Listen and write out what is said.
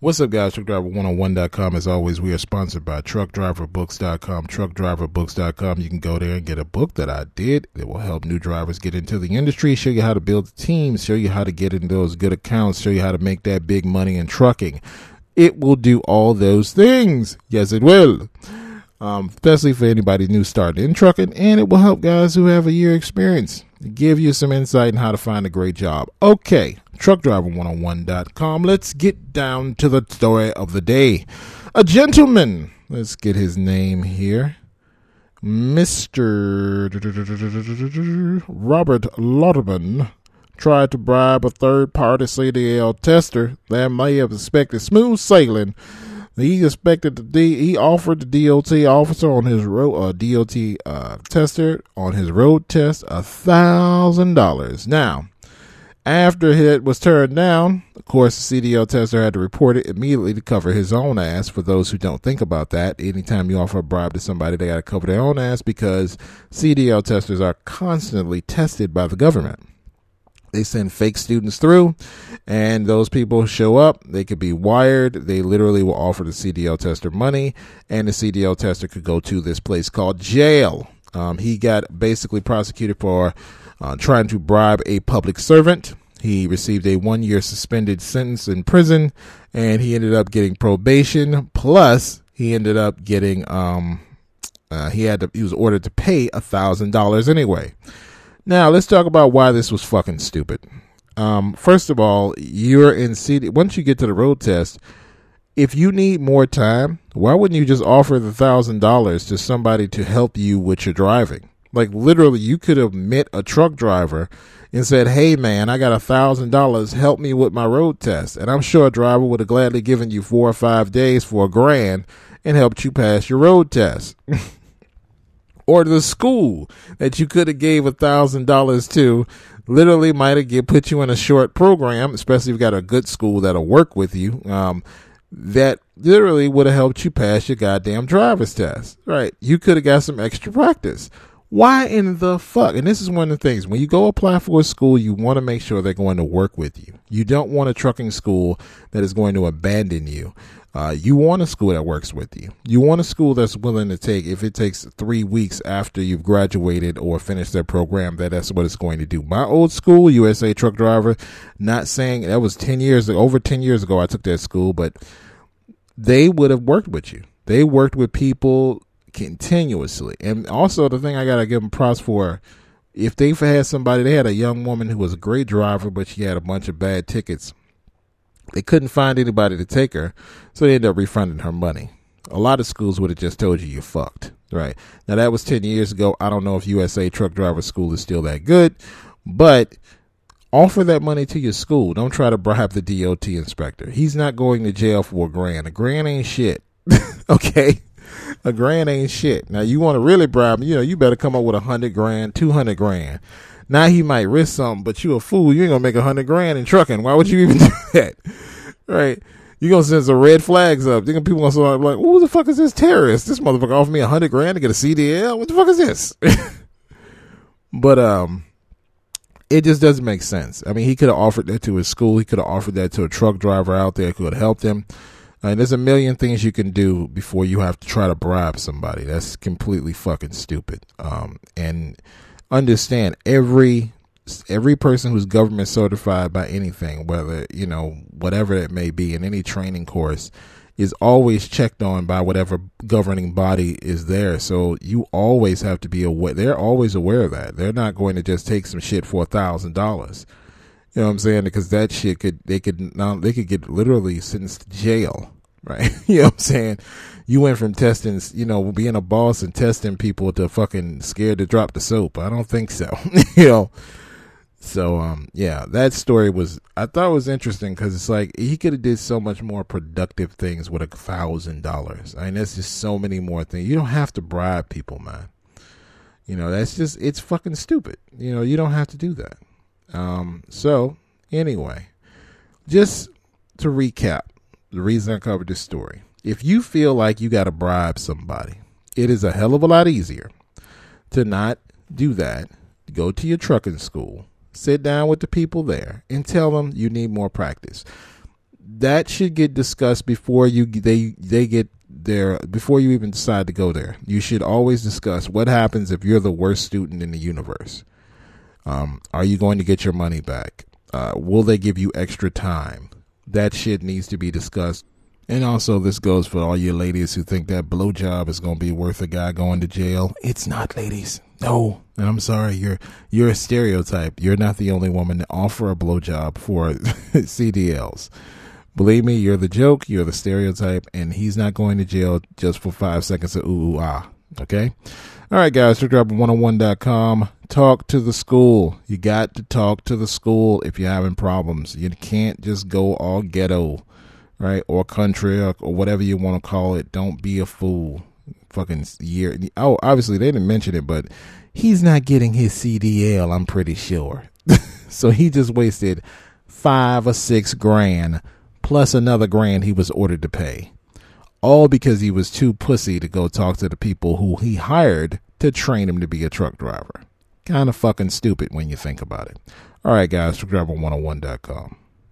What's up, guys? TruckDriver101.com. As always, we are sponsored by TruckDriverBooks.com. TruckDriverBooks.com. You can go there and get a book that I did. It will help new drivers get into the industry, show you how to build teams, show you how to get in those good accounts, show you how to make that big money in trucking. It will do all those things. Yes, it will. Especially for anybody new starting in trucking, and it will help guys who have a year experience, give you some insight on how to find a great job. Okay, truckdriver101.com. Let's get down to the story of the day. A gentleman, let's get his name here, Mr. Robert Lauterman, tried to bribe a third-party CDL tester that may have expected smooth sailing. He offered the DOT officer on his road, DOT tester on his road test $1,000. Now, after it was turned down, of course, the CDL tester had to report it immediately to cover his own ass. For those who don't think about that, anytime you offer a bribe to somebody, they got to cover their own ass because CDL testers are constantly tested by the government. They send fake students through, and those people show up. They could be wired. They literally will offer the CDL tester money, and the CDL tester could go to this place called jail. He got basically prosecuted for trying to bribe a public servant. He received a 1-year suspended sentence in prison, and he ended up getting probation. Plus, he ended up getting he was ordered to pay $1,000 anyway. Now, let's talk about why this was fucking stupid. First of all, you're in once you get to the road test, if you need more time, why wouldn't you just offer the $1,000 to somebody to help you with your driving? Like, literally, you could have met a truck driver and said, hey, man, I got $1,000. Help me with my road test. And I'm sure a driver would have gladly given you 4 or 5 days for $1,000 and helped you pass your road test. Or the school that you could have gave $1,000 to literally might have put you in a short program, especially if you got a good school that'll work with you, that literally would have helped you pass your goddamn driver's test. Right? You could have got some extra practice. Why in the fuck? And this is one of the things. When you go apply for a school, you want to make sure they're going to work with you. You don't want a trucking school that is going to abandon you. You want a school that works with you. You want a school that's willing to take, if it takes 3 weeks after you've graduated or finished their program, that's what it's going to do. My old school, USA Truck Driver, not saying that was 10 years, over 10 years ago I took that school, but they would have worked with you. They worked with people continuously. And also the thing I got to give them props for, if they had somebody, they had a young woman who was a great driver, but she had a bunch of bad tickets. They couldn't find anybody to take her, so they ended up refunding her money. A lot of schools would have just told you fucked, right? Now, that was 10 years ago. I don't know if USA Truck Driver School is still that good, but offer that money to your school. Don't try to bribe the DOT inspector. He's not going to jail for $1,000. $1,000 ain't shit, okay? $1,000 ain't shit. Now, you want to really bribe him, you better come up with $100,000, $200,000. Now he might risk something, but you a fool. You ain't gonna make $100,000 in trucking. Why would you even do that? Right? You gonna send some red flags up. Then people gonna start like, who the fuck is this terrorist? This motherfucker offered me $100,000 to get a CDL. What the fuck is this? But it just doesn't make sense. I mean, he could have offered that to his school. He could have offered that to a truck driver out there who could have helped him. And there's a million things you can do before you have to try to bribe somebody. That's completely fucking stupid. And understand, every person who's government certified by anything, whether, whatever it may be, in any training course, is always checked on by whatever governing body is there. So you always have to be aware. They're always aware of that. They're not going to just take some shit for $1,000. You know what I'm saying? Because that shit they could get literally sentenced to jail, right? You know what I'm saying? You went from testing, being a boss and testing people to fucking scared to drop the soap. I don't think so. So, yeah, that story I thought it was interesting because it's like he could have did so much more productive things with $1,000. I mean, there's just so many more things. You don't have to bribe people, man. It's fucking stupid. You don't have to do that. So anyway, just to recap the reason I covered this story. If you feel like you got to bribe somebody, it is a hell of a lot easier to not do that. Go to your trucking school, sit down with the people there and tell them you need more practice. that should get discussed before you get there, before you even decide to go there. You should always discuss what happens if you're the worst student in the universe. Are you going to get your money back? Will they give you extra time? That shit needs to be discussed. And also, this goes for all you ladies who think that blowjob is going to be worth a guy going to jail. It's not, ladies. No. And I'm sorry, you're a stereotype. You're not the only woman to offer a blowjob for CDLs. Believe me, you're the joke, you're the stereotype, and he's not going to jail just for 5 seconds of ooh, ah. Okay? All right, guys, TruckDriver101.com. Talk to the school. You got to talk to the school if you're having problems. You can't just go all ghetto, right? Or country or whatever you want to call it. Don't be a fool. Fucking year. Oh, obviously, they didn't mention it, but he's not getting his CDL, I'm pretty sure. So he just wasted $5 or $6 grand plus another grand he was ordered to pay. All because he was too pussy to go talk to the people who he hired to train him to be a truck driver. Kind of fucking stupid when you think about it. All right, guys, TruckDriver101.com.